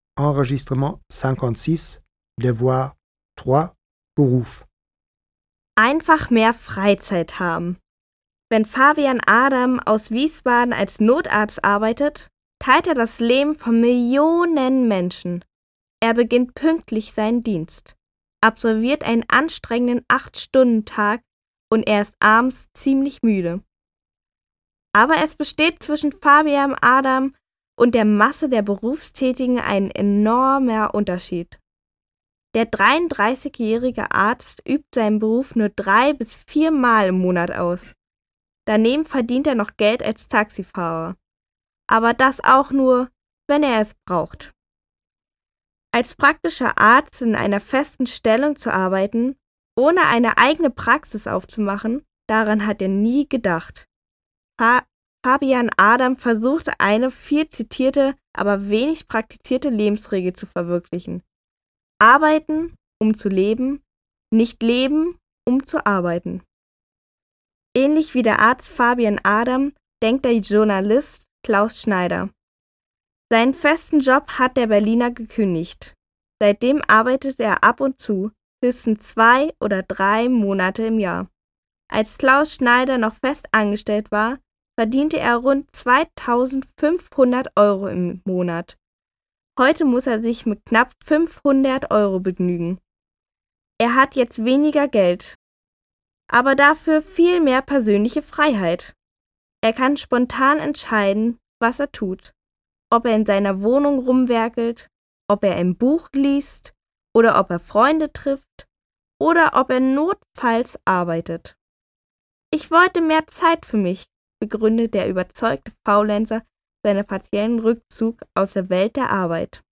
Enregistrement 56, Devoir 3, Beruf. Einfach mehr Freizeit haben. Wenn Fabian Adam aus Wiesbaden als Notarzt arbeitet, teilt er das Leben von Millionen Menschen. Er beginnt pünktlich seinen Dienst, absolviert einen anstrengenden 8-Stunden-Tag und er ist abends ziemlich müde. Aber es besteht zwischen Fabian Adam und der Masse der Berufstätigen ein enormer Unterschied. Der 33-jährige Arzt übt seinen Beruf nur 3 bis 4 Mal im Monat aus. Daneben verdient er noch Geld als Taxifahrer. Aber das auch nur, wenn er es braucht. Als praktischer Arzt in einer festen Stellung zu arbeiten, ohne eine eigene Praxis aufzumachen, daran hat er nie gedacht. Fabian Adam versuchte eine viel zitierte, aber wenig praktizierte Lebensregel zu verwirklichen. Arbeiten, um zu leben, nicht leben, um zu arbeiten. Ähnlich wie der Arzt Fabian Adam denkt der Journalist Klaus Schneider. Seinen festen Job hat der Berliner gekündigt. Seitdem arbeitet er ab und zu, höchstens 2 oder 3 Monate im Jahr. Als Klaus Schneider noch fest angestellt war, verdiente er rund 2.500 € im Monat. Heute muss er sich mit knapp 500 € begnügen. Er hat jetzt weniger Geld, aber dafür viel mehr persönliche Freiheit. Er kann spontan entscheiden, was er tut. Ob er in seiner Wohnung rumwerkelt, ob er ein Buch liest oder ob er Freunde trifft oder ob er notfalls arbeitet. Ich wollte mehr Zeit für mich, begründet der überzeugte Faulenzer seinen partiellen Rückzug aus der Welt der Arbeit.